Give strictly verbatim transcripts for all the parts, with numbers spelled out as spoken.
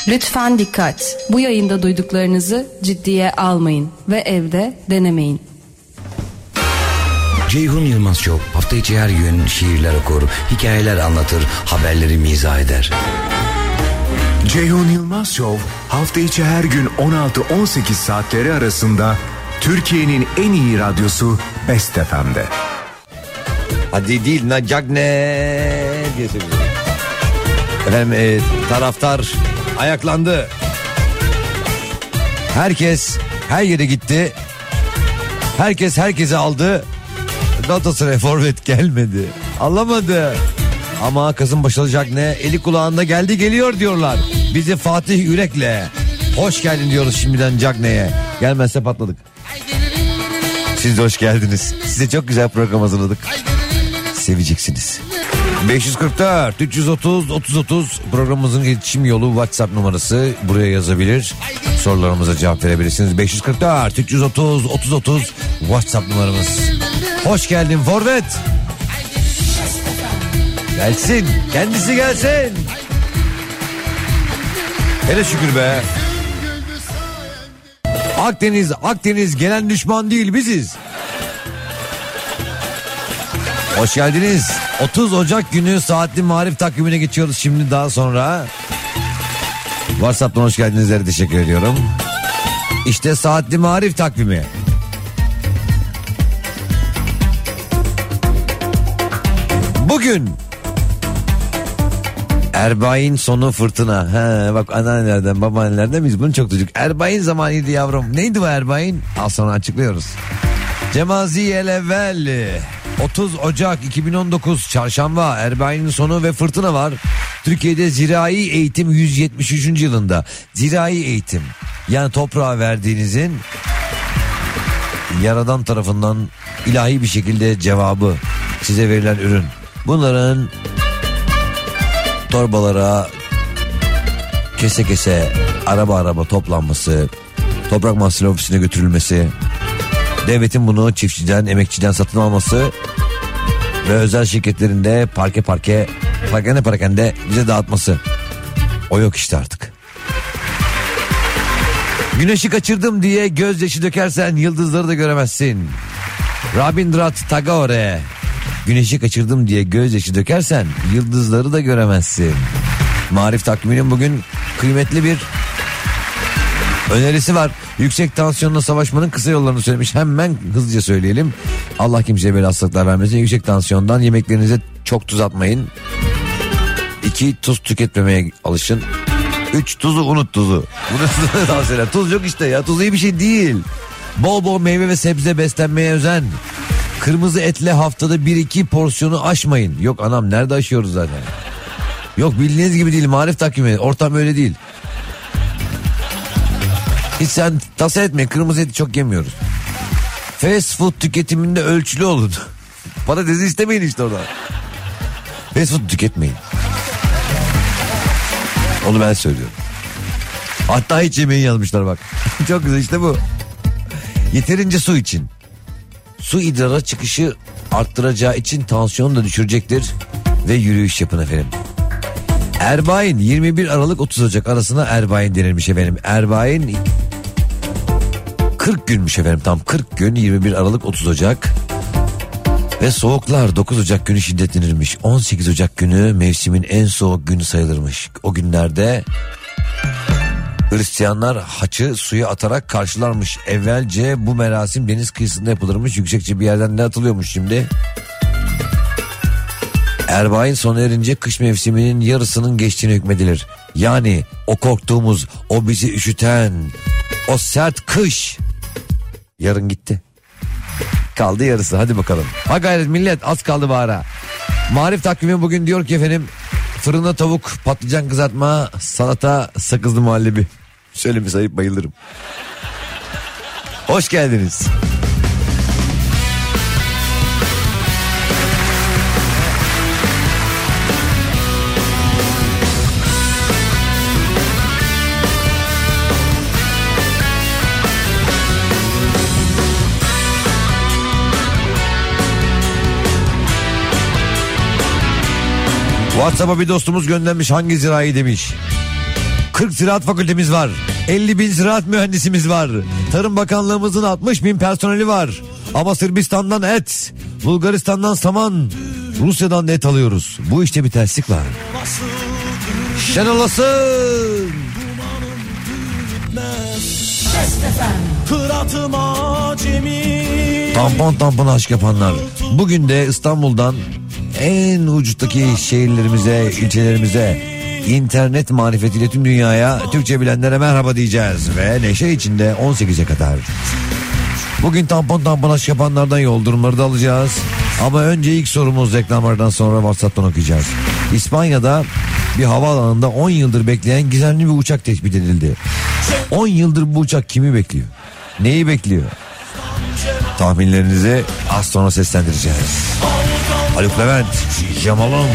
Lütfen dikkat. Bu yayında duyduklarınızı ciddiye almayın ve evde denemeyin. Ceyhun Yılmaz Show hafta içi her gün şiirler okur, hikayeler anlatır, haberleri mizah eder. Ceyhun Yılmaz Show hafta içi her gün on altı on sekiz saatleri arasında Türkiye'nin en iyi radyosu Best F M'de. Hadi değil nacak ne diye söylüyorum. Efendim e, taraftar ayaklandı. Herkes her yere gitti. Herkes herkese aldı. Galatasaray forvet gelmedi. Alamadı. Ama kızım başaracak ne? Eli kulağında geldi geliyor diyorlar. Bizi Fatih Yürek'le hoş geldin diyoruz şimdiden Cagney'e. Gelmezse patladık. Siz de hoş geldiniz. Size çok güzel program hazırladık. Seveceksiniz. beş yüz kırk dört üç yüz otuz otuz otuz programımızın iletişim yolu, WhatsApp numarası, buraya yazabilir. Sorularımıza cevap verebilirsiniz. beş yüz kırk dört üç yüz otuz otuz otuz WhatsApp numaramız. Hoş geldin forvet. Gelsin, kendisi gelsin. Hele şükür be. Akdeniz, Akdeniz gelen düşman değil, biziz. Hoş geldiniz. otuz Ocak günü saatli marif takvimine geçiyoruz şimdi daha sonra. WhatsApp'tan hoş geldinizlere teşekkür ediyorum. İşte saatli marif takvimi. Bugün Erbain sonu fırtına. He, bak anneannelerden babaannelerden biz bunu çok duyduk. Erbain zamanıydı yavrum. Neydi bu Erbain? Az sonra açıklıyoruz. Cemaziyel evvel. otuz Ocak iki bin on dokuz Çarşamba, Erbain'in sonu ve fırtına var. Türkiye'de zirai eğitim yüz yetmiş üçüncü yılında. Zirai eğitim, yani toprağa verdiğinizin Yaradan tarafından ilahi bir şekilde cevabı, size verilen ürün. Bunların torbalara kese kese, araba araba toplanması, Toprak Mahsulü Ofisi'ne götürülmesi, devletin bunu çiftçiden, emekçiden satın alması ve özel şirketlerinde parke parke, parkende parkende bize dağıtması. O yok işte artık. Güneşi kaçırdım diye gözyaşı dökersen yıldızları da göremezsin. Rabindranath Tagore. Güneşi kaçırdım diye gözyaşı dökersen yıldızları da göremezsin. Marif takviminin bugün kıymetli bir önerisi var. Yüksek tansiyonla savaşmanın kısa yollarını söylemiş. Hemen hızlıca söyleyelim. Allah kimseye böyle hastalıklar vermesin. Yüksek tansiyondan yemeklerinize çok tuz atmayın. İki, tuz tüketmemeye alışın. Üç, tuzu unut tuzu. Bunu tavsiyeler. Tuz yok işte ya. Tuz iyi bir şey değil. Bol bol meyve ve sebze beslenmeye özen. Kırmızı etle haftada bir iki porsiyonu aşmayın. Yok anam, nerede aşıyoruz zaten. Yok, bildiğiniz gibi değil marif takvimi. Ortam öyle değil. Hiç sen tasa etmeyin, kırmızı eti çok yemiyoruz. Fast food tüketiminde ölçülü olun. Patatesi istemeyin işte orada. Fast food tüketmeyin. Onu ben söylüyorum. Hatta hiç yemeği yazmışlar bak. Çok güzel işte bu. Yeterince su için. Su idrara çıkışı arttıracağı için tansiyonu da düşürecektir. Ve yürüyüş yapın efendim. Erbain yirmi bir Aralık otuz Ocak arasına Erbain denilmiş efendim. Erbain kırk günmüş efendim, tam kırk gün, yirmi bir Aralık otuz Ocak. Ve soğuklar dokuz Ocak günü şiddetlenirmiş. on sekiz Ocak günü mevsimin en soğuk günü sayılırmış. O günlerde Hristiyanlar haçı suya atarak karşılarmış. Evvelce bu merasim deniz kıyısında yapılırmış. Yüksekçe bir yerden ne atılıyormuş şimdi? Erbain sona erince kış mevsiminin yarısının geçtiğine hükmedilir. Yani o korktuğumuz, o bizi üşüten, o sert kış yarın gitti. Kaldı yarısı, hadi bakalım. Ha gayret millet, az kaldı bahara. Marif takvimi bugün diyor ki efendim, fırında tavuk, patlıcan kızartma, salata, sakızlı muhallebi. Şöyle bir sayıp bayılırım. Hoş geldiniz. WhatsApp'a bir dostumuz göndermiş, hangi zirai demiş. kırk ziraat fakültemiz var. elli bin ziraat mühendisimiz var. Tarım Bakanlığımızın altmış bin personeli var. Ama Sırbistan'dan et, Bulgaristan'dan saman, Rusya'dan da et alıyoruz. Bu işte bir terslik var. Şen olasın. Tampon tampon aşk yapanlar. Bugün de İstanbul'dan en ucuttaki şehirlerimize, ilçelerimize internet marifetiyle tüm dünyaya Türkçe bilenlere merhaba diyeceğiz. Ve neşe içinde on sekize kadar. Bugün tampon tampon aşk yapanlardan yol durumları da alacağız. Ama önce ilk sorumuz reklamlardan sonra WhatsApp'tan okuyacağız. İspanya'da bir havaalanında on yıldır bekleyen gizemli bir uçak tespit edildi. on yıldır bu uçak kimi bekliyor? Neyi bekliyor? Tahminlerinizi az sonra seslendireceğiz. Haluk Levent, Jamal'ım.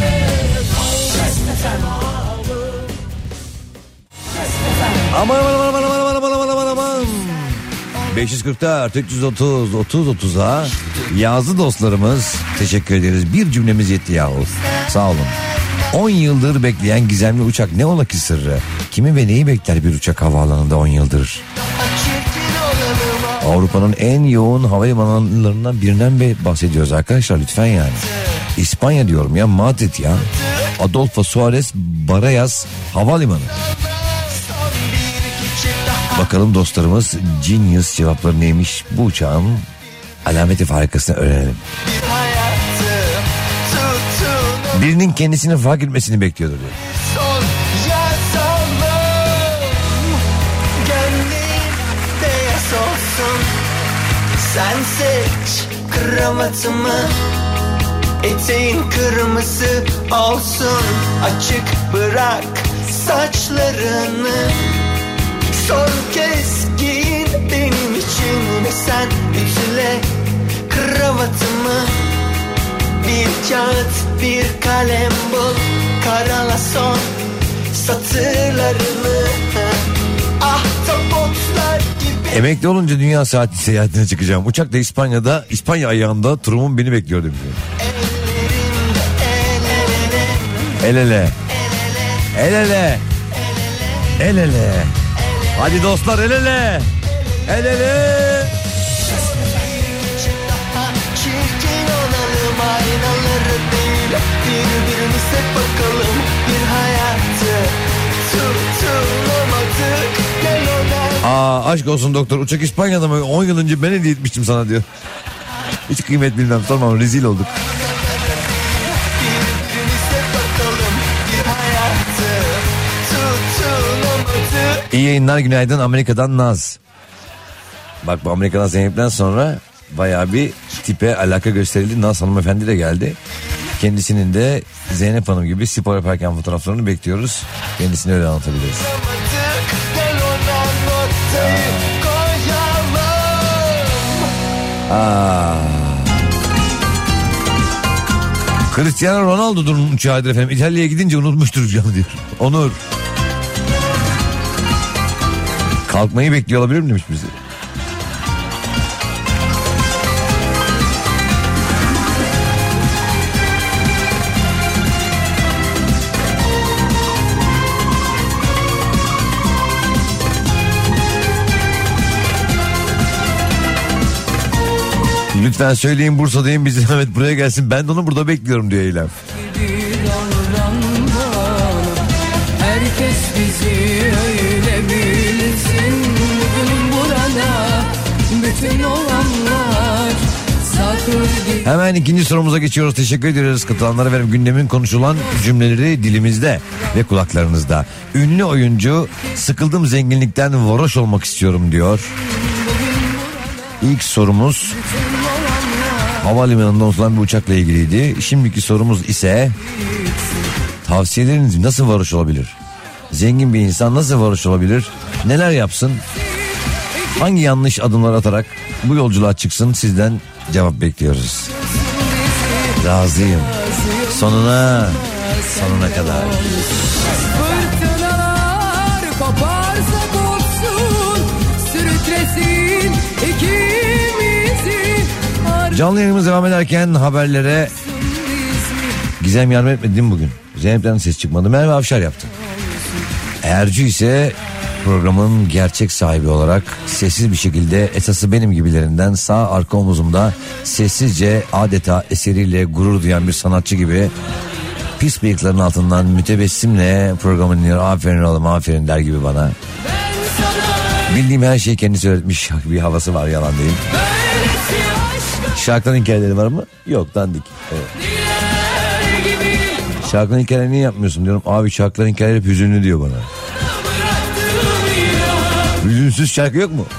Aman aman aman aman aman aman aman aman aman. beş yüz kırk dört üç yüz otuz otuz otuza yazdı dostlarımız. Teşekkür ederiz. Bir cümlemiz yetti yahu. Sağ olun. on yıldır bekleyen gizemli uçak ne ola ki sırrı? Kimi ve neyi bekler bir uçak havaalanında on yıldır? Avrupa'nın en yoğun havalimanlarından birinden bahsediyoruz arkadaşlar, lütfen yani. İspanya diyorum ya, Madrid ya. Adolfo Suarez Barajas Havalimanı. Bakalım dostlarımız Genius cevapları neymiş bu uçağın alameti farikasını öğrenelim. Birinin kendisini fark etmesini bekliyordur diyor. Sen seç kravatımı, eteğin kırmızı olsun, açık bırak saçlarını, son kez giyin benim için ve sen ütüle kravatımı. Bir kağıt bir kalem bul, karala son satırlarını. Ah tabutlar gibi. Emekli olunca dünya saati seyahatine çıkacağım. Uçakta İspanya'da, İspanya ayağında turumum beni bekliyor demiş. El ele. El ele. El ele. Hadi dostlar el ele. El ele. Çirkin olalım, aynaları değil, birbirimize bakalım. Bir hayatı tutulamadık, gel ona. Aa, aşk olsun doktor, uçak İspanya'da mı? on yıl önce ben hediye etmiştim sana diyor. Hiç kıymet bilmem, sormam, rezil olduk. Birbirimize bakalım, bir hayatı tutulamadık. İyi yayınlar, günaydın. Amerika'dan Naz. Bak, bu Amerika'dan Zeynep'ten sonra bayağı bir tipe alaka gösterildi. Naz hanımefendi de geldi. Kendisinin de Zeynep Hanım gibi spor yaparken fotoğraflarını bekliyoruz. Kendisini öyle anlatabiliriz. Aa. Cristiano Ronaldo'dur uçağıdır efendim. İtalya'ya gidince unutmuştur canım diyor. Onur. Kalkmayı bekliyor olabilir mi demiş bize. Lütfen söyleyin Bursa'dayım, bizi Mehmet buraya gelsin. Ben de onu burada bekliyorum diyor Eylem. Herkes bizi öyle bilsin. Bugün burada bütün olanlar sakır. Hemen ikinci sorumuza geçiyoruz. Teşekkür ederiz katılanlara. Benim gündemin konuşulan cümleleri dilimizde ve kulaklarınızda. Ünlü oyuncu sıkıldım zenginlikten varoş olmak istiyorum diyor. İlk sorumuz havalimanında unutulan bir uçakla ilgiliydi. Şimdiki sorumuz ise tavsiyeleriniz nasıl varoş olabilir? Zengin bir insan nasıl varoş olabilir? Neler yapsın? Hangi yanlış adımlar atarak bu yolculuğa çıksın? Sizden cevap bekliyoruz. Razıyım. Sonuna, sonuna kadar. Fırtınalar koparsa kopsun, sürüklesin ikimizi. Canlı yayınımız devam ederken haberlere Gizem yardım etmedi değil mi bugün? Zeynep'ten ses çıkmadı. Merve Avşar yaptı. Ercü ise programın gerçek sahibi olarak sessiz bir şekilde esası benim gibilerinden sağ arka omuzumda sessizce adeta eseriyle gurur duyan bir sanatçı gibi pis bıyıkların altından mütebessimle programın dinliyor. Aferin oğlum aferin der gibi bana. Bildiğim her şeyi kendisi öğretmiş bir havası var, yalan değil. Şarkıların hikayeleri var mı? Yok, dandik. Evet. Şarkıların hikayeleri niye yapmıyorsun diyorum. Abi şarkıların hikayeleri hep hüzünlü diyor bana. Hüzünsüz şarkı yok mu?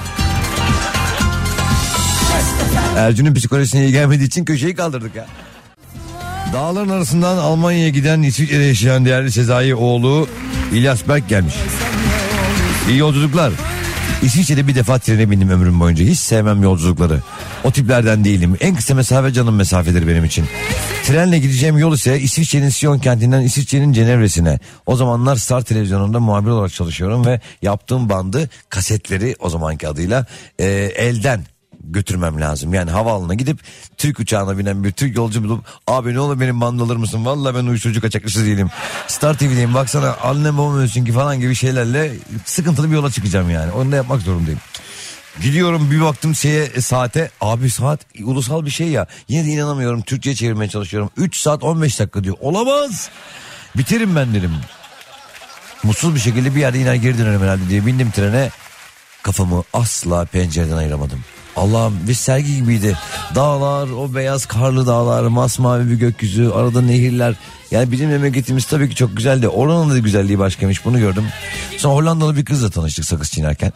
Ercü'nün psikolojisine iyi gelmediği için köşeyi kaldırdık ya. Dağların arasından Almanya'ya giden İsviçre'de yaşayan değerli Sezai oğlu İlyas Berk gelmiş. İyi yolculuklar. İsviçre'de bir defa trene bindim ömrüm boyunca. Hiç sevmem yolculukları. O tiplerden değilim. En kısa mesafe canım mesafedir benim için. Trenle gideceğim yol ise İsviçre'nin Sion kentinden İsviçre'nin Cenevre'sine. O zamanlar Star televizyonunda muhabir olarak çalışıyorum ve yaptığım bandı, kasetleri o zamanki adıyla e, elden götürmem lazım. Yani havaalanına gidip Türk uçağına binen bir Türk yolcu bulup abi ne olur benim bandı alır mısın? Vallahi ben uyuşturucu kaçakçısı değilim. Star T V'deyim baksana annem babam ölsün ki falan gibi şeylerle sıkıntılı bir yola çıkacağım yani. Onu da yapmak zorundayım. Gidiyorum bir baktım şeye, saate, abi saat ulusal bir şey ya, yine de inanamıyorum, Türkçe'ye çevirmeye çalışıyorum. üç saat on beş dakika diyor, olamaz, biterim ben dedim. Mutsuz bir şekilde bir yerde iner geri dönerim herhalde diye bindim trene. Kafamı asla pencereden ayıramadım. Allah'ım bir sergi gibiydi. Dağlar, o beyaz karlı dağlar, masmavi bir gökyüzü, arada nehirler. Yani bizim memleketimiz tabii ki çok güzeldi. Oranın da güzelliği başkaymış, bunu gördüm. Sonra Hollandalı bir kızla tanıştık sakız çiğnerken.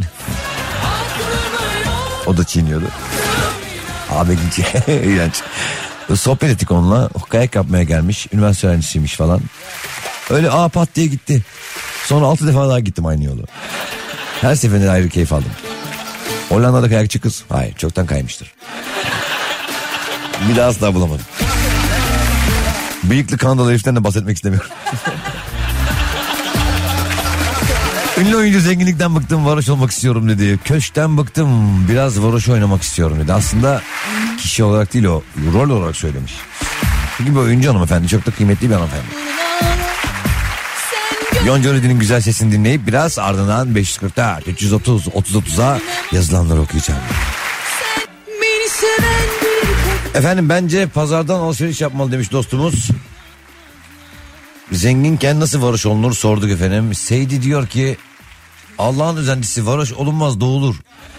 O da çiğniyordu. Abi iğrenç. Sohbet ettik onunla. Kayak yapmaya gelmiş. Üniversite öğrencisiymiş falan. Öyle aa pat diye gitti. Sonra altı defa daha gittim aynı yolu. Her seferinde ayrı keyif aldım. Hollanda'da kayakçı kız. Hayır, çoktan kaymıştır. Bir daha asla bulamadım. Bıyıklı Kanadalı heriften de bahsetmek istemiyorum. Ünlü oyuncu zenginlikten bıktım, varoş olmak istiyorum dedi. Köşkten bıktım, biraz varoş oynamak istiyorum dedi. Aslında kişi olarak değil, o rol olarak söylemiş. Çünkü bir oyuncu hanımefendi, çok da kıymetli bir hanımefendi. Yonca Özdil'in güzel sesini dinleyip biraz ardından beş yüz kırk dört üç yüz otuz otuz otuza yazılanları okuyacağım. Efendim bence pazardan alışveriş yapmalı demiş dostumuz. Zenginken nasıl varoş olunur sorduk efendim. Seydi diyor ki Allah'ın özentisi varoş olunmaz, doğulur.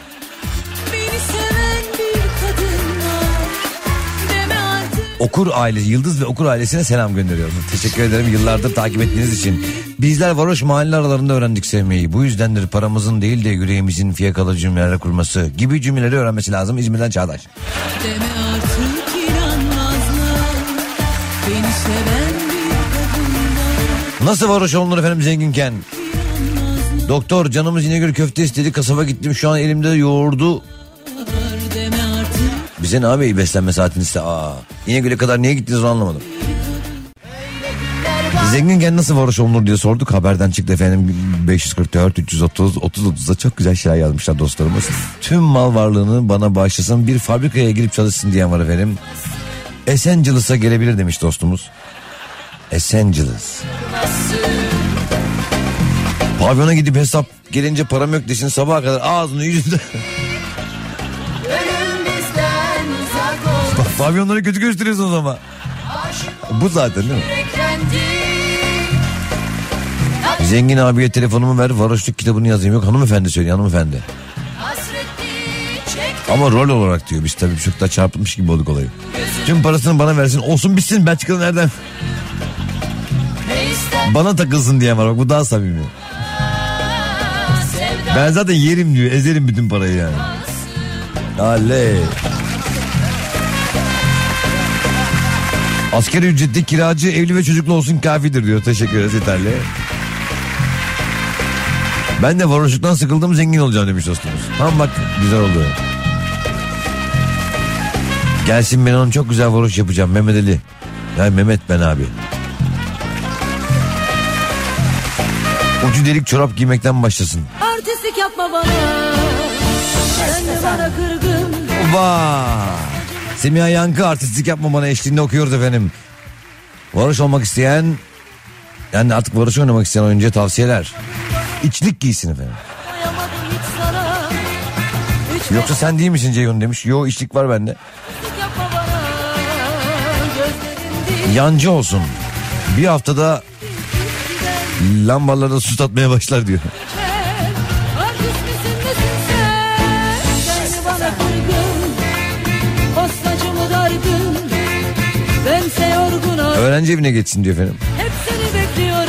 Okur ailesi, Yıldız ve Okur ailesine selam gönderiyorum. Teşekkür ederim yıllardır takip ettiğiniz için. Bizler varoş mahalle aralarında öğrendik sevmeyi. Bu yüzdendir paramızın değil de yüreğimizin fiyakalı cümleler kurması gibi cümleleri öğrenmesi lazım. İzmir'den Çağdaş. Deme artık inanmazlar, beni seven bir kadınlar. Nasıl varoş olunur efendim zenginken? Doktor canımız İnegöl köfte istedi, kasaba gittim, şu an elimde yoğurdu. Bize ne abi beslenme saatinizse, aa İnegöl'e kadar niye gittiniz onu anlamadım. Zenginken nasıl varoş olunur diye sorduk, haberden çıktı efendim. Beş yüz kırk dört üç yüz otuz otuz otuza çok güzel şeyler yazmışlar dostlarımız. Tüm mal varlığını bana bağışlasın, bir fabrikaya girip çalışsın diyen var efendim. Los Angeles'a gelebilir demiş dostumuz. Los Angeles. Pavyona gidip hesap gelince param yok desin, sabaha kadar ağzını yüzünde. Bak pavyonları kötü gösteriyorsunuz ama. Bu zaten değil mi? Zengin abiye telefonumu ver, varoşluk kitabını yazayım. Yok hanımefendi söylüyor, hanımefendi. Ama rol olarak diyor, biz tabii çok da çarpılmış gibi olduk olayı. Tüm parasını bana versin, olsun bitsin, ben çıkalım nereden? Bana takılsın diye var bak, bu daha samimi. Ben zaten yerim diyor, ezerim bütün parayı yani. Aley. Asgari ücretli kiracı evli ve çocuklu olsun kafidir diyor. Teşekkür ederiz, yeterli. Ben de varoşluktan sıkıldım, zengin olacağım demiş dostumuz. Tamam bak, güzel oldu. Gelsin ben onu çok güzel varoş yapacağım Mehmet Ali. Yani Mehmet ben abi. Ucu delik çorap giymekten başlasın. Artistlik yapma bana. Sen de bana kırgın. Vay. Semiha Yankı artistlik yapma bana eşliğinde okuyoruz efendim. Varoş olmak isteyen, yani artık varoş oynamak isteyen oyuncuya tavsiyeler. İçlik giysin efendim. Doyamadım hiç sana. Üç Yoksa sen değil misin Ceyhun demiş. Yo, içlik var bende. beşlik yapma bana. Gözlerin değil. Yancı olsun. Bir haftada lambalarda su tatmaya başlar diyor. Artist misin nesin sen? Sen bana kırgın. Postacı mı dargın? Bense yorgun ar- Öğrenci evine geçsin diyor efendim. Hep seni bekliyorum.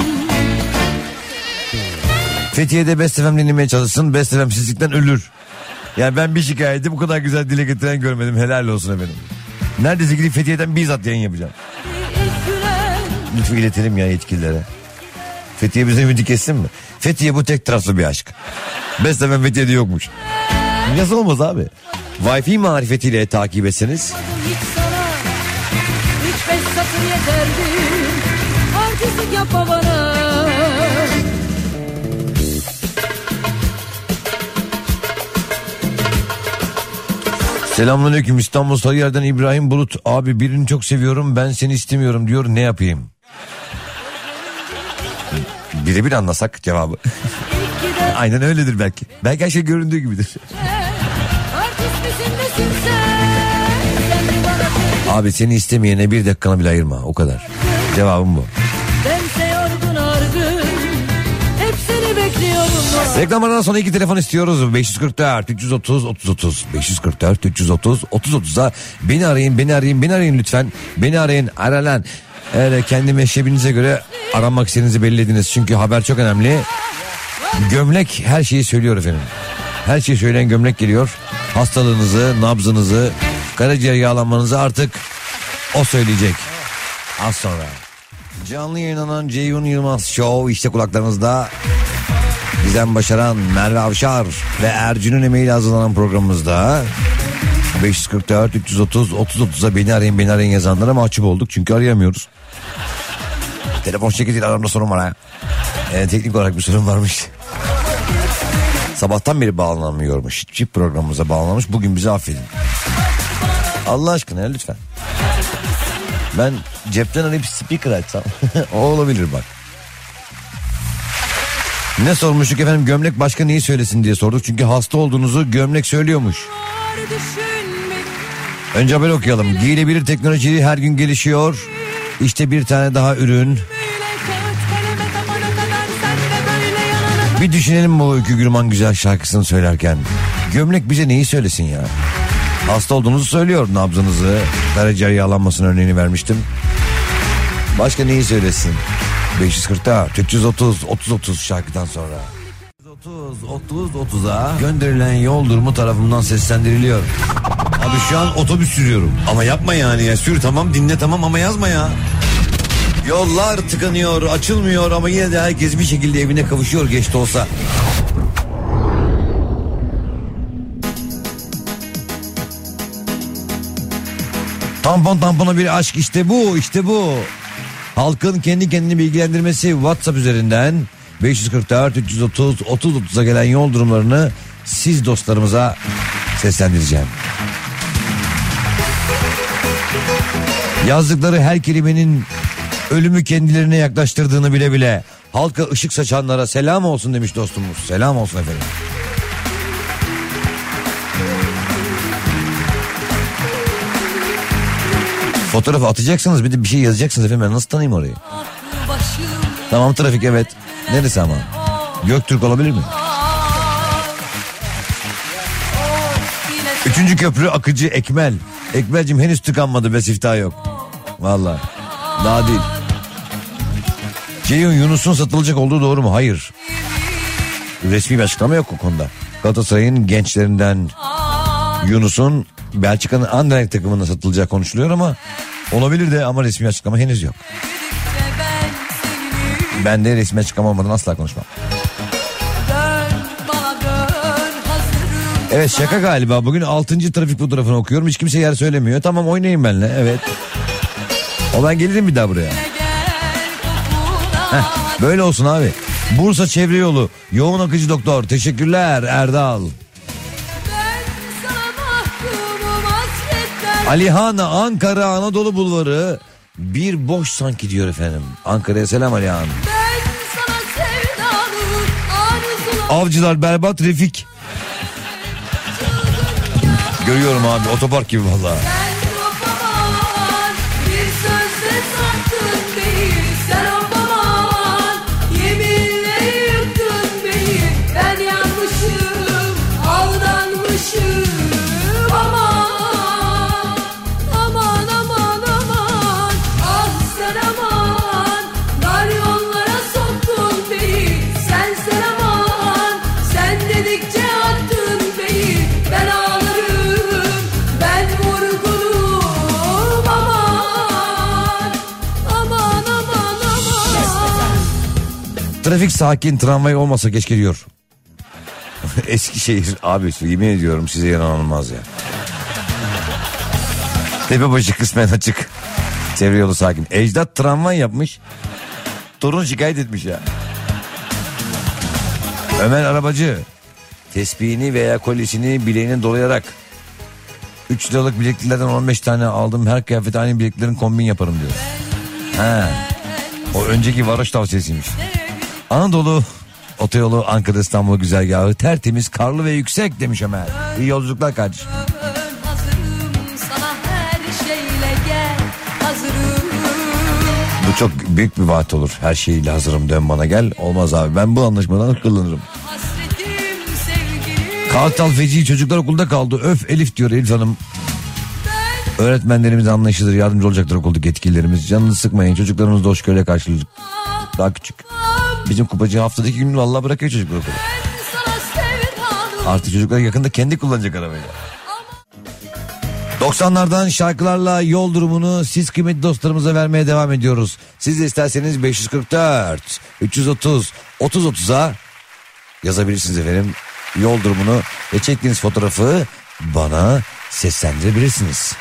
Fethiye'de Best F M dinlemeye çalışsın. Best F M sislikten ölür. Yani ben bir şikayeti bu kadar güzel dile getiren görmedim. Helal olsun efendim. Neredeyse gidip Fethiye'den bizzat yayın yapacağım. İlk gülen Lütfen iletelim ya yetkililere. Fethiye bize ümidi kessin mi? Fethiye bu tek taraflı bir aşk. Best F M Fethiye'de yokmuş. Nasıl olmaz abi? Wi-Fi marifetiyle takip etseniz. hiç sana. Üç beş satır yeterdi. Artistlik yapma bana. Selamünaleyküm, İstanbul Sarıyer'den İbrahim Bulut. Abi birini çok seviyorum, ben seni istemiyorum diyor, ne yapayım? Birebir anlasak cevabı. İlk giden Aynen öyledir belki. Belki her şey göründüğü gibidir. artist misin nesin sen? Sen mi bana kırgın? Abi seni istemeyene bir dakikanı bile ayırma, o kadar. Cevabım bu. Bense yorgun argın. Hep seni bekliyorum. Reklamlardan sonra iki telefon istiyoruz. beş yüz kırk dört üç yüz otuz otuz otuz beş yüz kırk dört üç yüz otuz otuz otuza beni arayın, beni arayın, beni arayın lütfen. Beni arayın, ara lan. Eğer kendi meşrebinize göre aranmak istediğinizi belli ediniz. Çünkü haber çok önemli. Gömlek her şeyi söylüyor efendim. Her şeyi söyleyen gömlek geliyor. Hastalığınızı, nabzınızı, karaciğer yağlanmanızı artık o söyleyecek. Az sonra. Canlı yayınlanan Ceyhun Yılmaz Show işte kulaklarınızda. Gizem Başaran, Merve Avşar ve Ercün'ün emeğiyle hazırlanan programımızda beş yüz kırk dört üç yüz otuz otuz otuza beni arayın, beni arayın yazanlara mahcup olduk çünkü arayamıyoruz. Telefon şirketiyle aramda sorun var ha. Ee, teknik olarak bir sorun varmış. Sabahtan beri bağlanamıyormuş. Çift programımıza bağlanmış. Bugün bizi affedin. Allah aşkına lütfen. Ben cepten arayıp speaker açsam o olabilir bak. Ne sormuştuk efendim, gömlek başka neyi söylesin diye sorduk. Çünkü hasta olduğunuzu gömlek söylüyormuş. Önce haber okuyalım. Giyilebilir teknoloji her gün gelişiyor. İşte bir tane daha ürün. Bir düşünelim bu Öykü Gürman güzel şarkısını söylerken. Gömlek bize neyi söylesin ya? Hasta olduğunuzu söylüyor, nabzınızı, karaciğer yağlanmasının örneğini vermiştim. Başka neyi söylesin? beş yüz kırk üç yüz otuz otuz otuz şarkıdan sonra. otuz otuz otuza gönderilen yol durumu tarafından seslendiriliyor. Abi şu an otobüs sürüyorum. Ama yapma yani ya, sür tamam, dinle tamam ama yazma ya. Yollar tıkanıyor, açılmıyor ama yine de herkes bir şekilde evine kavuşuyor geç de olsa. Tampon tampona bir aşk, işte bu işte bu. Halkın kendi kendini bilgilendirmesi WhatsApp üzerinden beş yüz kırk dört üç yüz otuz otuz otuza gelen yol durumlarını siz dostlarımıza seslendireceğim. Yazdıkları her kelimenin ölümü kendilerine yaklaştırdığını bile bile halka ışık saçanlara selam olsun demiş dostumuz. Selam olsun efendim. Fotoğrafı atacaksınız, bir de bir şey yazacaksınız efendim, ben nasıl tanıyayım orayı? Tamam, trafik evet. Neresi ama? Göktürk olabilir mi? Üçüncü köprü Akıcı Ekmel. Ekmelcim henüz tıkanmadı be, siftah yok. Vallahi daha değil. Ceyhun Yunus'un satılacak olduğu doğru mu? Hayır. Resmi bir açıklama yok o konuda. Galatasaray'ın gençlerinden Yunus'un Belçika'nın Anderlecht takımına satılacağı konuşuluyor ama olabilir de, ama resmi açıklama henüz yok. Ben de resmi açıklama olmadan asla konuşmam. Evet, şaka galiba. Bugün altıncı trafik fotoğrafını okuyorum. Hiç kimse yer söylemiyor. Tamam, oynayın benimle. Evet. O ben gelirim bir daha buraya. Heh, böyle olsun abi. Bursa Çevre Yolu. Yoğun akıcı doktor. Teşekkürler Erdal. Alihan, Ankara Anadolu Bulvarı bir boş sanki diyor efendim. Ankara'ya selam Alihan. Ben sana sevdalı Avcılar berbat, Refik. Görüyorum abi, otopark gibi vallahi. Trafik sakin, tramvay olmasa keşke diyor. Eskişehir abi, yemin ediyorum size inanılmaz ya. Tepebaşı kısmen açık. Çevre yolu sakin. Ecdat tramvay yapmış. Torun şikayet etmiş ya. Ömer Arabacı tespihini veya kolyesini bileğine dolayarak üç liralık bileklilerden on beş tane aldım, her kıyafet aynı bileklilerin kombin yaparım diyor. He. O önceki varoş tavsiyesiymiş. Anadolu otoyolu Ankara İstanbul güzergahı tertemiz, karlı ve yüksek demiş Ömer. İyi yolculuklar kardeşim. Bu çok büyük bir vaat olur. Her şeyle hazırım, dön bana gel. Olmaz abi, ben bu anlaşmadan kullanırım. Kartal feci, çocuklar okulda kaldı. Öf Elif diyor Elif Hanım. Öğretmenlerimiz anlayışlıdır, yardımcı olacaktır okuldaki yetkililerimiz. Canınızı sıkmayın, çocuklarımız da hoş köle karşıladık. Daha küçük. Bizim kupacı haftadaki günü vallahi bırakıyor çocuklar okulu. Artık çocuklar yakında kendi kullanacak arabayla. doksanlardan şarkılarla yol durumunu siz kıymetli dostlarımıza vermeye devam ediyoruz. Siz de isterseniz beş yüz kırk dört üç yüz otuz otuz otuza yazabilirsiniz efendim. Yol durumunu ve çektiğiniz fotoğrafı bana seslendirebilirsiniz.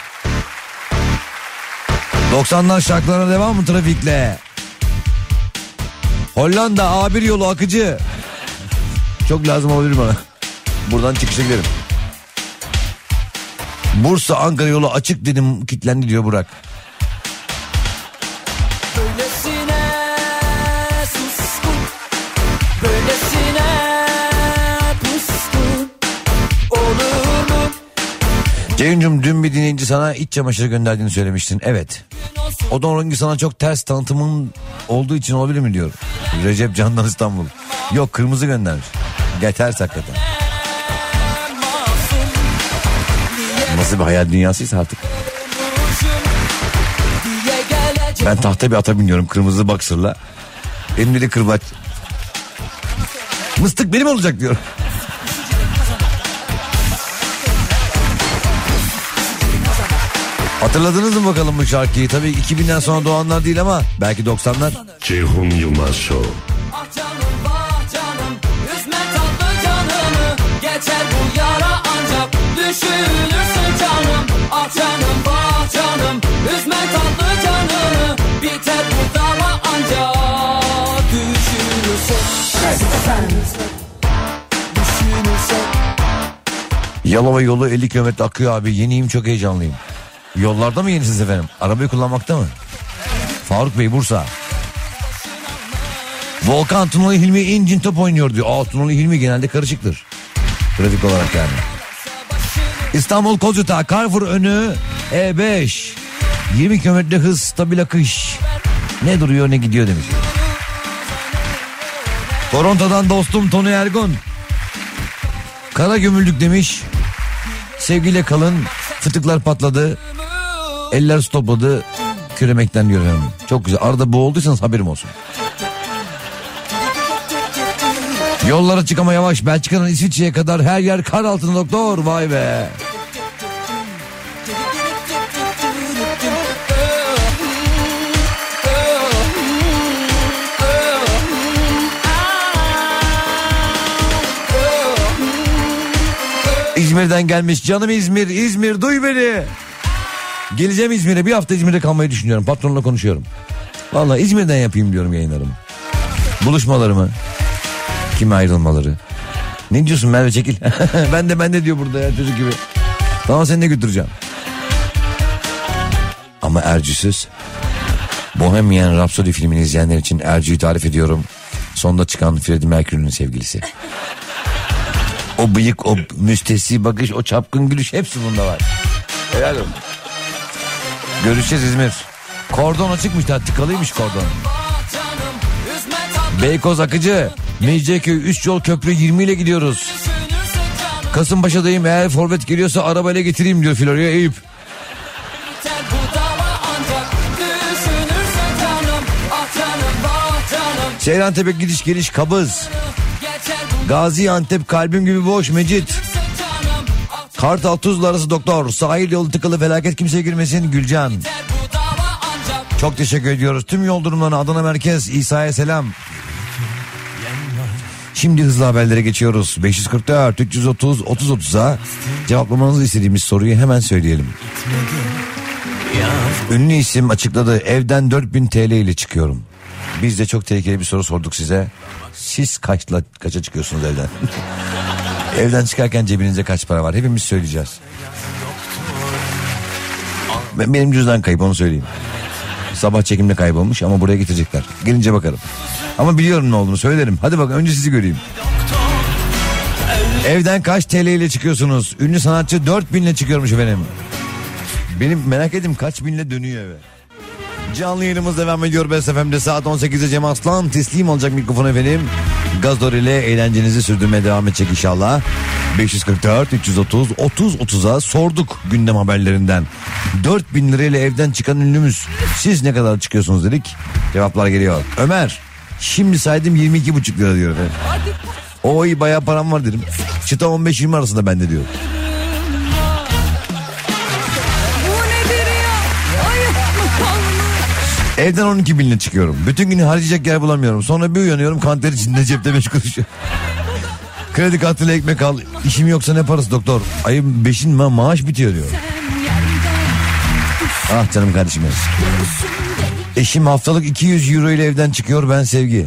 doksanlar şarkılarına devam mı trafikle? Hollanda A bir yolu akıcı. Çok lazım olabilir bana. Buradan çıkışa gidelim. Bursa Ankara yolu açık dedim, kilitlendi diyor Burak. Böylesine suskun, böylesine puskun olur mu? Ceyhun'cum, dün bir dinleyici sana iç çamaşırı gönderdiğini söylemiştin. Evet. O da onun sana çok ters tanıtımın olduğu için olabilir mi diyor. Recep Candan İstanbul. Yok, kırmızı göndermiş. Gel, ters hakikaten. Nasıl bir hayal dünyasıysa artık. Ben tahta bir ata biniyorum, kırmızı boxer'la. Elimde de kırbaç. Mıstık benim olacak diyor. Hatırladınız mı bakalım bu şarkıyı? Tabii iki binden sonra doğanlar değil ama belki doksanlar. Ceyhun Yılmaz Show. Ah canım vah canım, üzme tatlı canımı, geçer bu yara ancak düşünürsün canım. Ah canım vah canım, üzme tatlı canımı, biter bu dava ancak düşünürsün. Düşünürsün. Yalova yolu elli kilometre akıyor abi. Yeniyim, çok heyecanlıyım. Yollarda mı yenisiniz efendim? Arabayı kullanmakta mı? Faruk Bey, Bursa. Volkan Tunalı Hilmi incin top oynuyor diyor. Aa, Tunalı Hilmi genelde karışıktır. Trafik olarak yani. İstanbul Kozluta Carrefour önü E beş. yirmi kilometre hız, stabil akış. Ne duruyor ne gidiyor demiş. Toronto'dan dostum Tony Ergun. Kara gömüldük demiş. Sevgiyle kalın. Fıtıklar patladı. Eller stopladı. Küremekten diyor efendim. Çok güzel. Arada boğulduysanız haberim olsun. Yollara çık ama yavaş. Belçika'dan İsviçre'ye kadar her yer kar altında doktor. Vay be. İzmir'den gelmiş canım İzmir, İzmir duy beni. Geleceğim İzmir'e, bir hafta İzmir'de kalmayı düşünüyorum. Patronla konuşuyorum. Vallahi İzmir'den yapayım diyorum yayınlarımı. Buluşmalarımı. Kime ayrılmaları. Ne diyorsun Merve, çekil. ben de ben de diyor burada ya, çocuk gibi. Tamam, seni de götüreceğim. Ama Ercüsüz. Bohemian Rhapsody filmini izleyenler için Ercü'yü tarif ediyorum. Sonda çıkan Freddie Mercury'nin sevgilisi. O bıyık, o müstesni bakış, o çapkın gülüş hepsi bunda var. Helal olsun. Görüşeceğiz İzmir. Kordon açıkmış da tıkalıymış kordon. Beykoz Akıcı. Mecidiyeköy üst yol köprü yirmi ile gidiyoruz. Kasımpaşa'dayım, eğer forvet geliyorsa arabayla getireyim diyor Florya Eyüp. Seyrantepe gidiş geliş kabız. Gaziantep kalbim gibi boş Mecit. Kartal Tuzla arası doktor. Sahil yolu tıkalı, felaket kimseye girmesin Gülcan. Çok teşekkür ediyoruz. Tüm yol durumlarına Adana Merkez, İsa'ya selam. Şimdi hızlı haberlere geçiyoruz. beş yüz kırk dört üç yüz otuz otuz otuza cevaplamanızı istediğimiz soruyu hemen söyleyelim. Ünlü isim açıkladı. Evden dört bin T L ile çıkıyorum. Biz de çok tehlikeli bir soru sorduk size. Siz kaçla kaça çıkıyorsunuz evden? Evden çıkarken cebinizde kaç para var? Hepimiz söyleyeceğiz. Benim cüzdan kayıp, onu söyleyeyim. Sabah çekimde kaybolmuş ama buraya getirecekler. Gelince bakarım. Ama biliyorum ne olduğunu, söylerim. Hadi bakın, önce sizi göreyim. Evden kaç T L ile çıkıyorsunuz? Ünlü sanatçı dört bin ile çıkıyormuş efendim. Benim merak ettim kaç binle dönüyor eve. Canlı yayınımız devam ediyor Best F M'de. Saat on sekizde Cem Aslan teslim olacak mikrofon efendim. Gazor ile eğlencenizi sürdürmeye devam edecek inşallah. beş yüz kırk dört üç yüz otuz otuz otuza sorduk gündem haberlerinden. dört bin lirayla evden çıkan ünlümüz. Siz ne kadar çıkıyorsunuz dedik. Cevaplar geliyor. Ömer, şimdi saydım yirmi iki buçuk lira diyor efendim. O iyi, bayağı param var dedim. Çıta on beş yirmi arasında bende diyor. Evden on iki binle çıkıyorum. Bütün günü harcayacak yer bulamıyorum. Sonra bir uyanıyorum, kanter içinde cepte beş kuruş. Kredi kartıyla ekmek al. İşim yoksa ne parası doktor? Ayın beşin ma maaş bitiyor diyor. Ah canım kardeşim benim. Eşim haftalık iki yüz euro ile evden çıkıyor, ben Sevgi.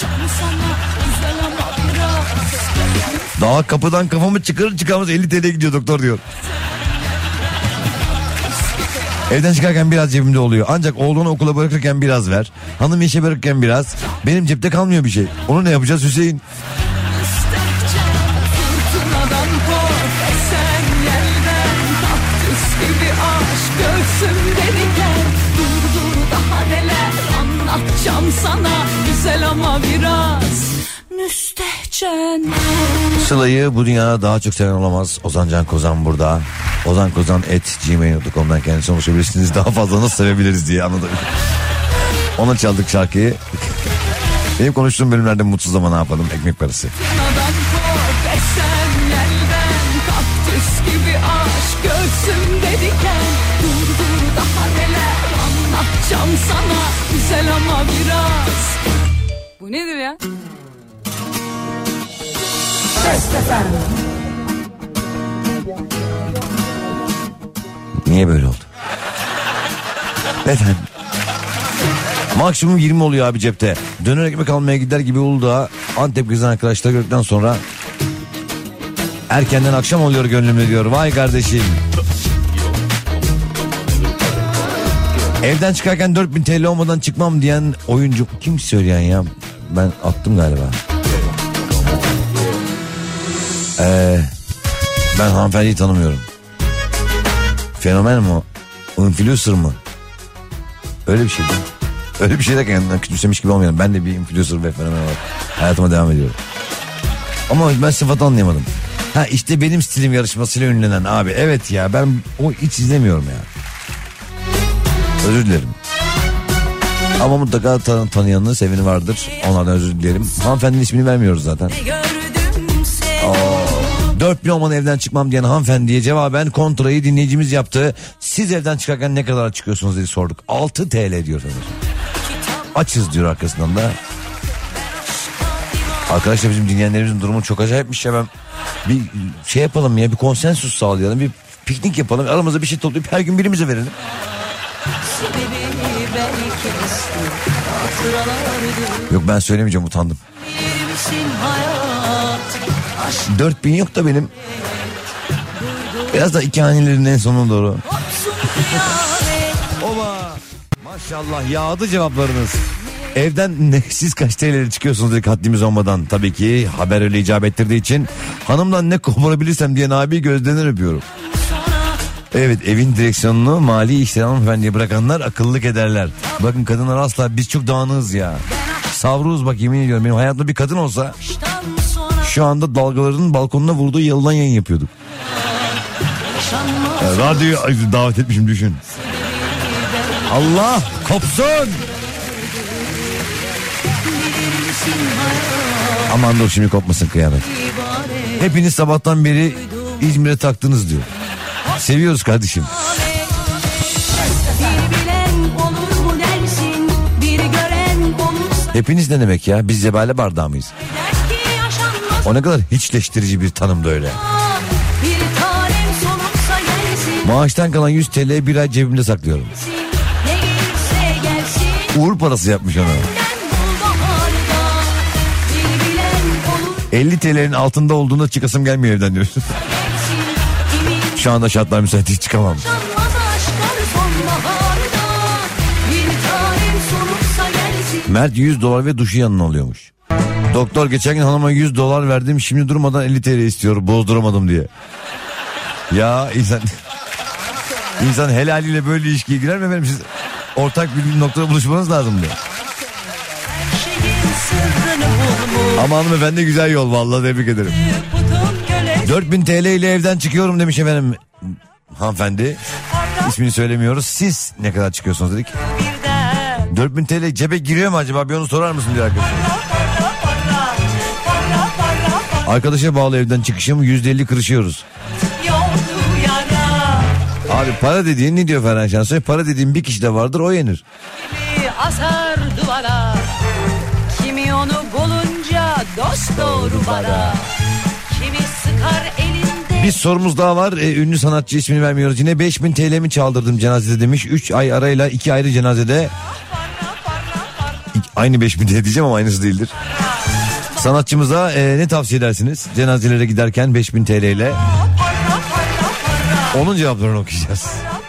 Daha kapıdan kafamı çıkarır çıkarmaz elli T L gidiyor doktor diyor. Evden çıkarken biraz cebimde oluyor. Ancak oğlunu okula bırakırken biraz ver. Hanım işe bırakırken biraz. Benim cepte kalmıyor bir şey. Onu ne yapacağız Hüseyin? Sana güzel ama biraz müstehcen. Sıla'yı bu dünyada daha çok seven olamaz. Ozan Can Kozan burada. Ozan Kozan at gmail nokta com'dan kendisine ulaşabilirsiniz. Daha fazla nasıl sevebiliriz diye anladım. Ona çaldık şarkıyı. Benim konuştuğum bölümlerde mutsuz ama ne yapalım, ekmek parası. Anlatacağım sana güzel ama biraz. Bu nedir ya? Niye böyle oldu? Efendim. Maksimum yirmi oluyor abi cepte. Döner ekmek almaya gider gibi Uludağ'a Antep kızın arkadaşlar gördükten sonra erkenden akşam oluyor gönlümde diyor. Vay kardeşim. Evden çıkarken dört bin T L olmadan çıkmam diyen oyuncu kim söyleyen ya? Ben attım galiba. Ee, ben hanımefendiyi tanımıyorum. Fenomen mi o? Influencer mı? Öyle bir şey değil. Öyle bir şey de kendimden küçümsemiş gibi olmayalım. Ben de bir influencer ve fenomen olarak hayatıma devam ediyorum. Ama ben sıfatı anlayamadım. Ha işte benim stilim yarışmasıyla ünlenen abi. Evet ya, ben o hiç izlemiyorum ya. Özür dilerim. Ama mutlaka tan- tanıyanını, seveni vardır. Onlardan özür dilerim. Hanımefendinin ismini vermiyoruz zaten. dört bin olmadan evden çıkmam diyen hanımefendiye cevaben kontrayı dinleyicimiz yaptı. Siz evden çıkarken ne kadar çıkıyorsunuz diye sorduk. altı T L diyor efendim. Açız diyor arkasından da. Arkadaşlar bizim dinleyenlerimizin durumu çok acayipmiş ya. Ben bir şey yapalım ya, bir konsensus sağlayalım, bir piknik yapalım, aramızda bir şey toplayıp her gün birimize verelim. Yok ben söylemeyeceğim, utandım. Dört bin yok da benim. Biraz da iki hanelerin en sonuna doğru. Oba. Maşallah yağdı cevaplarınız. Evden ne, siz kaç T L'ye çıkıyorsunuz dedik haddimiz olmadan. Tabii ki haber öyle icap ettirdiği için hanımdan ne koparabilirsem diye abi gözlerinden öpüyorum. Evet, evin direksiyonunu mali işleri hanımefendiye bırakanlar akıllılık ederler. Bakın kadınlar asla, biz çok dağınığız ya. Savruz bak, yemin ediyorum, benim hayatımda bir kadın olsa şu anda dalgaların balkonuna vurduğu yıldan yayın yapıyorduk. Ya, radyoyu davet etmişim, düşün. Allah kopsun. Aman dur, şimdi kopmasın kıyamet. Hepiniz sabahtan beri İzmir'e taktınız diyor. Seviyoruz kardeşim. Hepiniz ne demek ya? Biz zebale bardağı mıyız? O ne kadar hiçleştirici bir tanımdı öyle. Maaştan kalan yüz T L'yi bir ay cebimde saklıyorum. Uğur parası yapmış ona. elli T L'nin altında olduğunda çıkasım gelmiyor evden diyor. Şu anda şartlar müsait, hiç çıkamam. Mert yüz dolar ve duşu yanına alıyormuş. Doktor geçen gün hanıma yüz dolar verdim, şimdi durmadan elli T L istiyor, bozduramadım diye. Ya insan insan helaliyle böyle ilişkiye girer mi efendim? Siz ortak bir noktada buluşmanız lazım diye. Ama hanımefendi güzel yol, vallahi tebrik ederim. dört bin T L ile evden çıkıyorum demiş efendim hanımefendi. İsmini söylemiyoruz. Siz ne kadar çıkıyorsunuz dedik. dört bin T L cebe giriyor mu acaba, bir onu sorar mısın diye arkadaşlar. Arkadaşa bağlı evden çıkışım yüzde elli kırışıyoruz. Abi para dediğin ne diyor Ferhan Şensoy? Para dediğin bir kişi de vardır, o yenir. Asar duvara, kimi onu bulunca dost doğru bara, kimi sıkar elinde. Bir sorumuz daha var. Ee, ünlü sanatçı, ismini vermiyoruz. Yine beş bin T L'mi çaldırdım cenazede demiş. üç ay arayla iki ayrı cenazede. Aynı beş bin T L diyeceğim ama aynısı değildir. Sanatçımıza e, ne tavsiye edersiniz? Cenazelere giderken beş bin T L ile. Onun cevaplarını okuyacağız.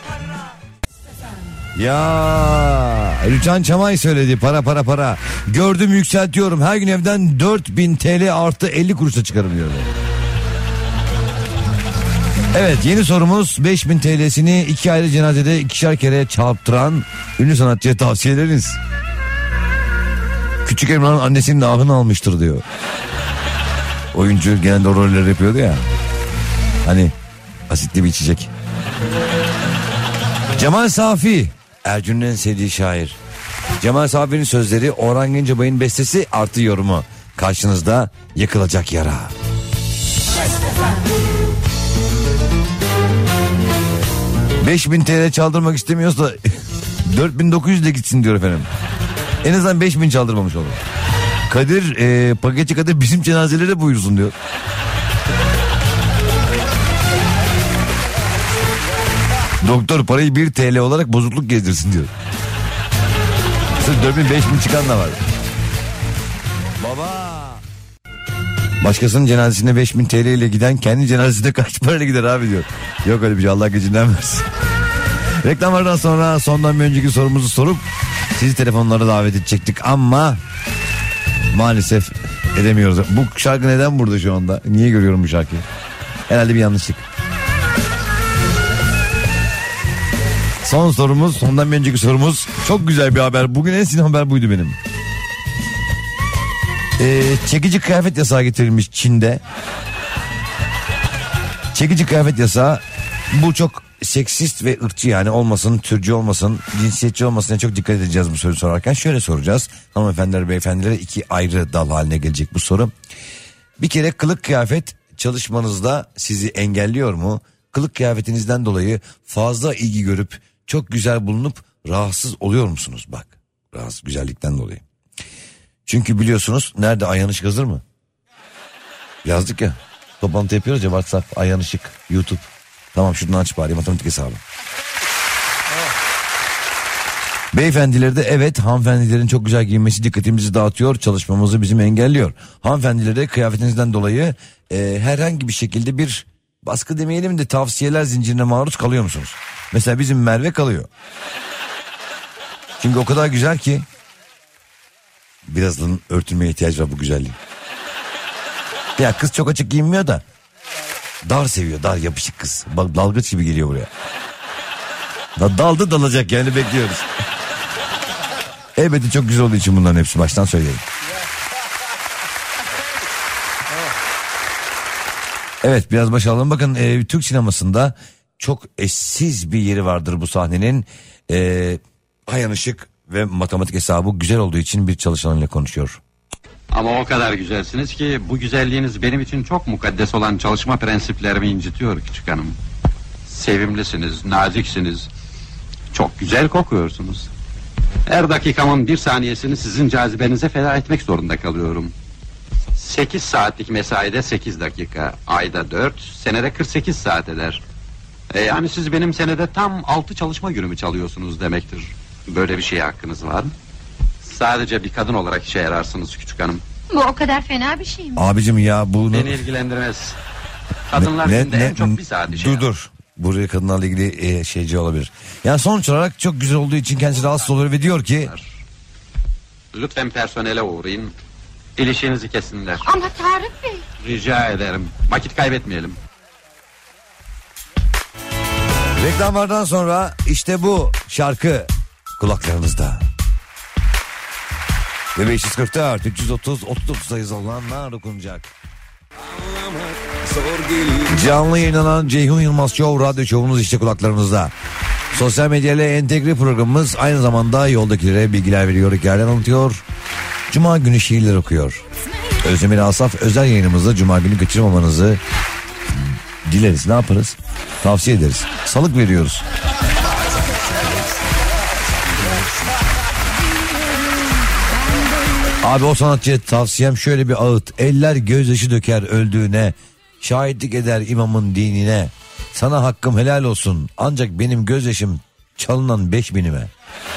Ya Rüçhan Çamay söyledi, para para para. Gördüm yükseltiyorum. Her gün evden dört bin T L artı elli kuruşa çıkarım diyor. Evet, yeni sorumuz beş bin T L'sini iki ayrı cenazede ikişer kere çarptıran ünlü sanatçıya tavsiyeleriniz. Küçük Emrah'ın annesinin ahını almıştır diyor. Oyuncu genelde o rolleri yapıyordu ya. Hani asitli bir içecek. Cemal Safi, Ercün'ün en sevdiği şair. Cemal Safi'nin sözleri, Orhan Gencebay'ın bestesi artı yorumu. Karşınızda Yakılacak Yara. beş bin T L çaldırmak istemiyorsa dört bin dokuz yüz ile gitsin diyor efendim. En azından beş bin çaldırmamış olur. Kadir, e, paketçi Kadir bizim cenazelere buyursun diyor. Doktor parayı bir T L olarak bozukluk gezdirsin diyor. Sırf dört bin beş bin çıkan da var. Baba. Başkasının cenazesine beş bin T L ile giden kendi cenazesine kaç parayla gider abi diyor. Yok öyle bir şey, Allah gecinden versin. Reklamlardan sonra sondan bir önceki sorumuzu sorup sizi telefonlara davet edecektik ama maalesef edemiyoruz. Bu şarkı neden burada şu anda? Niye görüyorum bu şarkıyı? Herhalde bir yanlışlık. Son sorumuz, sondan bir önceki sorumuz. Çok güzel bir haber. Bugün en sinir haber buydu benim. Ee, çekici kıyafet yasağı getirilmiş Çin'de. Çekici kıyafet yasağı, bu çok seksist ve ırkçı, yani olmasın, türcü olmasın, cinsiyetçi olmasına çok dikkat edeceğiz bu soruyu sorarken. Şöyle soracağız hanımefendiler, beyefendilere, iki ayrı dal haline gelecek bu soru. Bir kere, kılık kıyafet çalışmanızda sizi engelliyor mu? Kılık kıyafetinizden dolayı fazla ilgi görüp çok güzel bulunup rahatsız oluyor musunuz? Bak, rahatsız, güzellikten dolayı. Çünkü biliyorsunuz, nerede Ayhan Işık hazır mı? Yazdık ya, toplantı yapıyoruz ya, WhatsApp, Ayhan Işık, YouTube. Tamam, şuradan aç bari matematik hesabı. Beyefendileri de evet, hanımefendilerin çok güzel giyinmesi dikkatimizi dağıtıyor, çalışmamızı bizim engelliyor. Hanımefendilere kıyafetinizden dolayı e, herhangi bir şekilde bir baskı demeyelim de tavsiyeler zincirine maruz kalıyor musunuz? Mesela bizim Merve kalıyor. Çünkü o kadar güzel ki birazdan örtülmeye ihtiyacı var bu güzelliğin. Ya kız çok açık giyinmiyor da dar seviyor, dar yapışık kız. Bak dalgıç gibi geliyor buraya. Da daldı dalacak yani, bekliyoruz. Elbette çok güzel olduğu için bunların hepsi, baştan söyleyeyim. Evet, biraz başa alalım. Bakın e, Türk sinemasında çok eşsiz bir yeri vardır bu sahnenin. E, Ayhan Işık ve matematik hesabı güzel olduğu için bir çalışanıyla konuşuyor. Ama o kadar güzelsiniz ki bu güzelliğiniz benim için çok mukaddes olan çalışma prensiplerimi incitiyor küçük hanım. Sevimlisiniz, naziksiniz, çok güzel kokuyorsunuz. Her dakikamın bir saniyesini sizin cazibenize feda etmek zorunda kalıyorum. Sekiz saatlik mesaide sekiz dakika, ayda dört, senede kırk sekiz saat eder. E yani siz benim senede tam altı çalışma günümü çalıyorsunuz demektir. Böyle bir şeye hakkınız var mı? Sadece bir kadın olarak işe yararsınız küçük hanım. Bu o kadar fena bir şey mi? Abicim ya bunu... Beni ilgilendirmez. Kadınlar ne, günde ne, en çok bir saat işe Dur yarar. dur. Buraya kadınlarla ilgili e, şeyci olabilir. Yani sonuç olarak çok güzel olduğu için kendisi rahatsız oluyor ve diyor ki... Lütfen personele uğrayın. İlişkinizi kesinler. Ama Tarık Bey. Rica ederim. Vakit kaybetmeyelim. Reklamlardan sonra işte bu şarkı kulaklarınızda. Ve beş yüz kırk dört üç yüz otuz otuz otuzda yazılanlar dokunacak. Canlı yayınlanan Ceyhun Yılmaz Show radyo şovunuz işte kulaklarınızda. Sosyal medyayla entegre programımız aynı zamanda yoldakilere bilgiler veriyor, hikayeler anlatıyor. Cuma günü şiirler okuyor. Özdemir Asaf özel yayınımızda Cuma günü kaçırmamanızı dileriz. Ne yaparız? Tavsiye ederiz. Salık veriyoruz. Abi o sanatçıya tavsiyem şöyle bir ağıt. Eller gözyaşı döker öldüğüne, şahitlik eder imamın dinine. Sana hakkım helal olsun, ancak benim gözyaşım çalınan beş binime.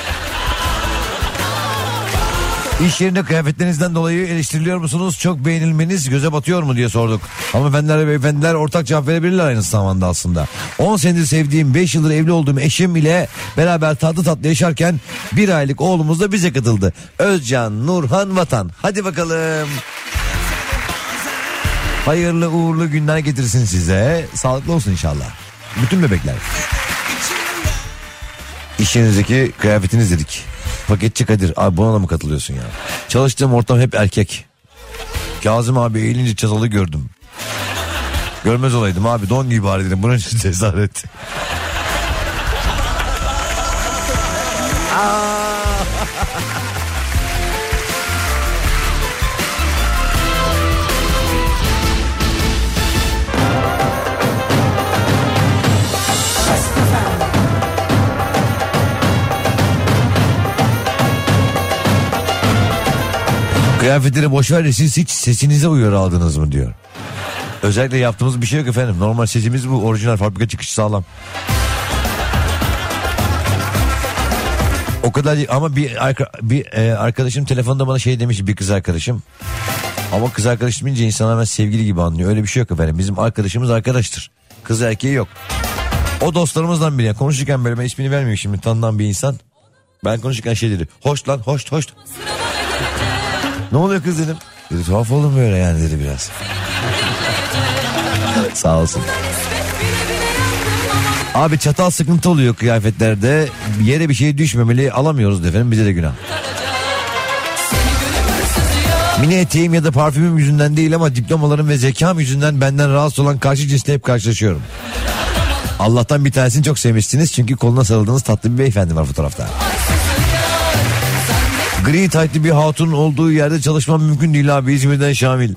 İş yerinde kıyafetlerinizden dolayı eleştiriliyor musunuz? Çok beğenilmeniz göze batıyor mu diye sorduk. Hanımefendiler ve beyefendiler ortak cevap verebilirler aynı zamanda aslında. on senedir sevdiğim, beş yıldır evli olduğum eşim ile beraber tatlı tatlı yaşarken bir aylık oğlumuz da bize katıldı. Özcan, Nurhan, Vatan. Hadi bakalım. Hayırlı uğurlu günler getirsin size. Sağlıklı olsun inşallah. Bütün bebekler. İş yerinizdeki kıyafetiniz dedik. Paketçi Kadir. Abi buna da mı katılıyorsun ya? Çalıştığım ortam hep erkek. Kazım abi eğilince çatalı gördüm. Görmez olaydım abi, don gibi bari dedim. Bunun için cesaret. Kıyafetleri boşver de siz hiç sesinize uyar aldınız mı diyor. Özellikle yaptığımız bir şey yok efendim. Normal sesimiz bu, orijinal, fabrika çıkışı sağlam. O kadar ama bir, arka, bir e, arkadaşım telefonda bana şey demiş, bir kız arkadaşım. Ama kız arkadaşım deyince insan hemen sevgili gibi anlıyor. Öyle bir şey yok efendim. Bizim arkadaşımız arkadaştır. Kız erkeği yok. O dostlarımızdan biri. Konuşurken böyle, ben ismini vermeyeyim şimdi, tanınan bir insan. Ben konuşurken şey dedi. Hoş lan, hoş hoş. Ne oluyor kız dedim. Dedi tuhaf oldum böyle yani dedi biraz. Sağ olsun. Abi çatal sıkıntı oluyor kıyafetlerde. Yere bir şey düşmemeli, alamıyoruz efendim, bize de günah. Mini eteğim ya da parfümüm yüzünden değil ama diplomalarım ve zekam yüzünden benden rahatsız olan karşı cinsle hep karşılaşıyorum. Allah'tan bir tanesini çok sevmişsiniz çünkü koluna sarıldığınız tatlı bir beyefendi var fotoğrafta. Gri taytlı bir hatun olduğu yerde çalışmam mümkün değil abi, İzmir'den Şamil.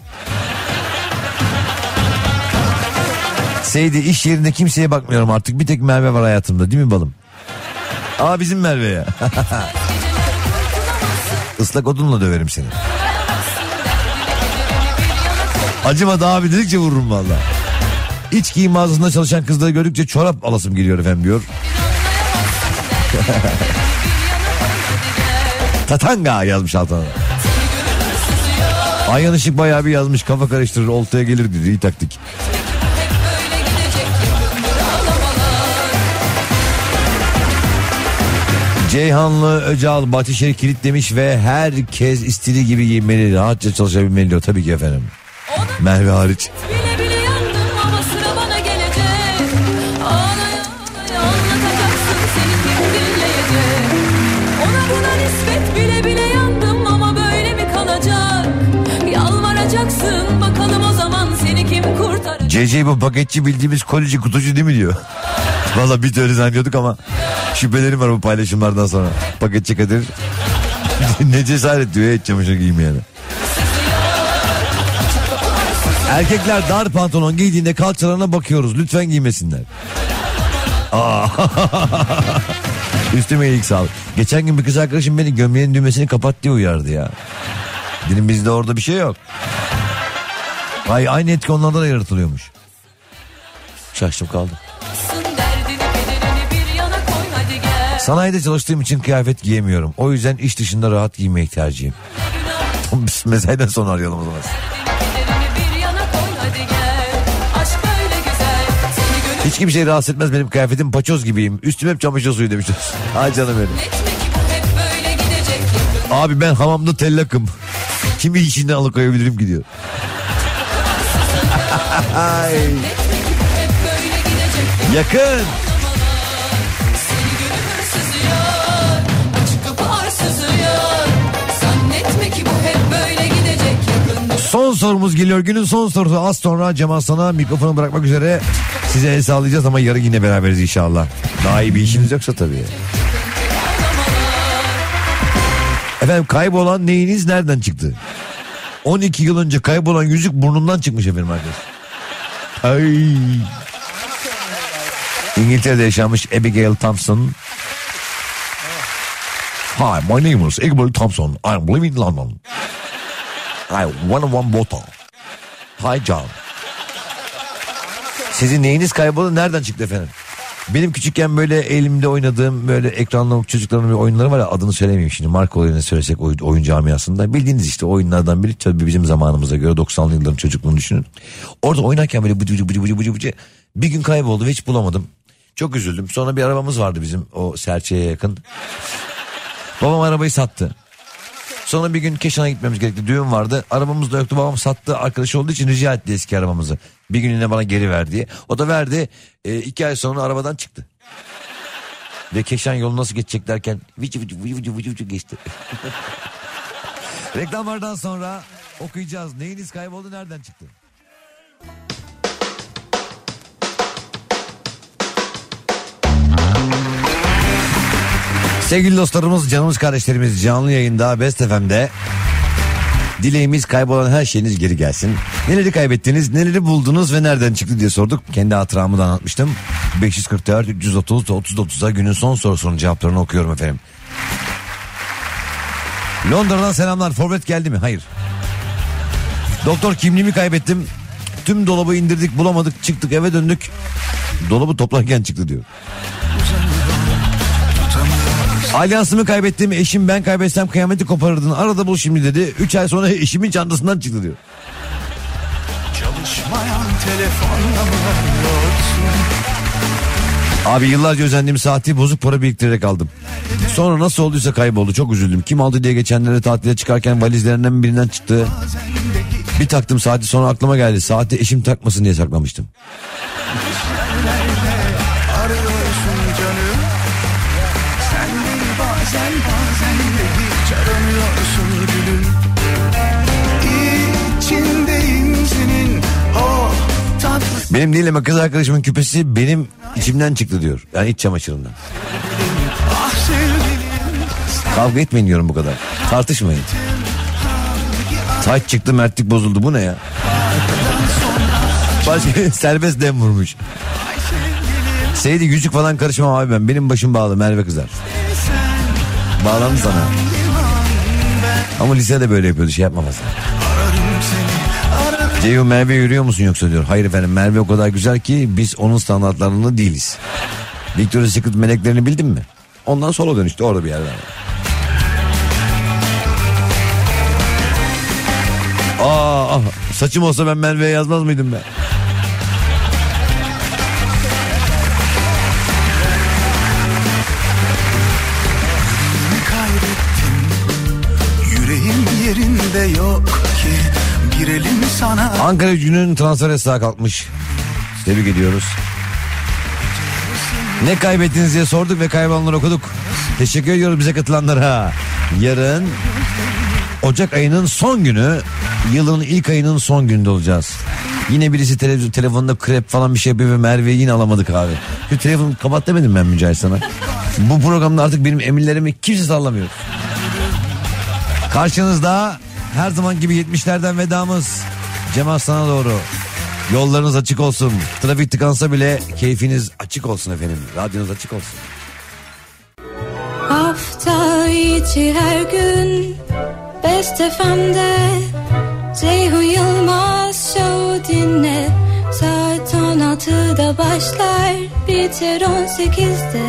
Seydi, iş yerinde kimseye bakmıyorum artık, bir tek Merve var hayatımda, değil mi balım? Aa bizim Merve ya. Islak odunla döverim seni. Acımadı abi dedikçe vururum valla. İç giyim mağazasında çalışan kızları gördükçe çorap alasım geliyor efendim diyor. Tatanga yazmış altına. Ayhan Işık bayağı bir yazmış, kafa karıştırır oltaya gelir dedi, iyi taktik. Ceyhanlı Öcal Bahçeşehir kilitlemiş ve herkes istediği gibi giyinmeli, rahatça çalışabilmeli diyor. Tabii ki efendim. Merve hariç. Bile bile yandım ama sıra bana gelecek. Ağlaya ağlaya anlatacaksın seni kim dinleyecek. Ona buna nispet bile bile yandım ama böyle mi kalacak? Yalvaracaksın bakalım o zaman seni kim kurtaracak? C C bu paketçi bildiğimiz kolici kutucu değil mi diyor. Valla bir öyle zannediyorduk ama şüphelerim var bu paylaşımlardan sonra. Paketçi Kadir ne cesaret diyor et çamaşır giymeyene. Erkekler dar pantolon giydiğinde kalçalarına bakıyoruz. Lütfen giymesinler. Aa. Üstüme iyilik sağlık. Geçen gün bir kız arkadaşım beni gömleğin düğmesini kapat diye uyardı ya. Dedim bizde orada bir şey yok. Ay, aynı etki onlardan da yaratılıyormuş. Şaştım kaldım. Sanayide çalıştığım için kıyafet giyemiyorum. O yüzden iş dışında rahat giymeyi tercihim. Biz mesaiden sonra arayalım o zaman. Hiç kimseyi rahatsız etmez benim kıyafetim, paçoz gibiyim. Üstüm hep çamaşır suyu demişler. Ay canım benim. Abi ben hamamda tellakım. Kimi işinden alıkoyabilirim ki diyor. Yakın. Son sorumuz geliyor. Günün son sorusu az sonra. Cem Aslan'a mikrofonu bırakmak üzere size el sağlayacağız ama yarın yine beraberiz inşallah. Daha iyi bir işiniz yoksa tabii. Efendim, kaybolan neyiniz nereden çıktı? on iki yıl önce kaybolan yüzük burnumdan çıkmış efendim arkadaşlar. Ay. İngiltere'de yaşamış Abigail Thompson. Hi, my name is Abigail Thompson. I'm living in London. I want one bottle. Hi John. Sizin neyiniz kayboldu nereden çıktı efendim? Benim küçükken böyle elimde oynadığım böyle ekranlı çocukların bir oyunları var ya, adını söylemeyeyim şimdi, marka oyunu söylesek oyun, oyun camiasında. Bildiğiniz işte oyunlardan biri, tabii bizim zamanımıza göre doksanlı yılların çocukluğunu düşünün. Orada oynarken böyle bıcı bıcı bıcı bıcı bıcı bir gün kayboldu ve hiç bulamadım. Çok üzüldüm. Sonra bir arabamız vardı bizim o Serçe'ye yakın. Babam arabayı sattı. Sonra bir gün Keşan'a gitmemiz gerekti. Düğün vardı. Arabamız da yoktu. Babam sattı. Arkadaşı olduğu için rica etti eski arabamızı. Bir günlüğüne bana geri ver diye. O da verdi. E, iki ay sonra arabadan çıktı. Ve Keşan yolu nasıl geçecek derken vıcı vıcı vıcı vıcı vıcı vıcı geçti. Reklamlardan sonra okuyacağız. Neyiniz kayboldu nereden çıktı? Sevgili dostlarımız, canımız kardeşlerimiz, canlı yayında Best F M'de dileğimiz kaybolan her şeyiniz geri gelsin. Neleri kaybettiniz, neleri buldunuz ve nereden çıktı diye sorduk. Kendi hatıramı da anlatmıştım. beş yüz kırk dört üç yüz otuz otuz otuz'a günün son sorusunun cevaplarını okuyorum efendim. Londra'dan selamlar. Forvet geldi mi? Hayır. Doktor, kimliğimi kaybettim. Tüm dolabı indirdik, bulamadık, çıktık, eve döndük. Dolabı toplarken çıktı diyor. Alyansımı kaybettim, eşim ben kaybetsem kıyameti koparırdın, arada bul şimdi dedi. Üç ay sonra eşimin çantasından çıktı diyor. Çalışmayan telefonla mı arıyorsun? Abi yıllarca özendiğim saati bozuk para biriktirerek aldım. Sonra nasıl olduysa kayboldu, çok üzüldüm. Kim aldı diye geçenlere tatile çıkarken valizlerinden birinden çıktı. Bir taktım saati, sonra aklıma geldi. Saati eşim takmasın diye saklamıştım. Bazen bazen de hiç aramıyorsun gülüm. İçindeyim senin o tatlı. Benim değil ama kız arkadaşımın küpesi benim içimden çıktı diyor. Yani iç çamaşırından. Ah kavga etmeyin diyorum bu kadar. Tartışmayın. Taç çıktı, mertlik bozuldu, bu ne ya? Başka serbest dem vurmuş. Seydi yüzük falan karışmam abi ben. Benim başım bağlı, Merve kızar. Bağlandı sana. Ama lisede böyle yapıyordu, şey yapmaması. Ceyhun, Merve yürüyor musun yoksa diyor. Hayır efendim, Merve o kadar güzel ki biz onun standartlarında değiliz. Victoria's Secret meleklerini bildin mi? Ondan sola dönüştü orada bir yerden. Aa, ah, saçım olsa ben Merve'ye yazmaz mıydım ben? Ankara Gücü'nün transfer yasağı kalkmış. Tebrik ediyoruz. Ne kaybettiniz diye sorduk ve kaybolanları okuduk. Teşekkür ediyoruz bize katılanlara. Yarın Ocak ayının son günü, yılın ilk ayının son gününde olacağız. Yine birisi televizyon telefonunda krep falan bir şey yapıyor ve Merve'yi yine alamadık abi. Şu telefonu kapat demedim ben Mücahit sana. Bu programda artık benim emirlerimi kimse sallamıyor. Karşınızda her zaman gibi yetmişlerden vedamız. Cemal sana doğru. Yollarınız açık olsun. Trafik tıkansa bile keyfiniz açık olsun efendim. Radyonuz açık olsun. Hafta içi her gün Best F M'de Ceyhun Yılmaz Show dinle. Saat on altıda başlar, biter on sekizde.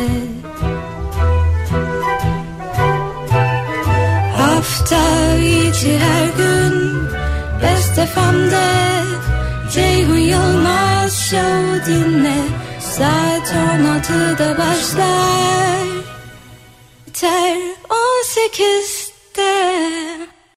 Hafta içi her gün Best F M'de Ceyhun Yılmaz Show dinle. Saat on altıda başlar, biter on sekizde.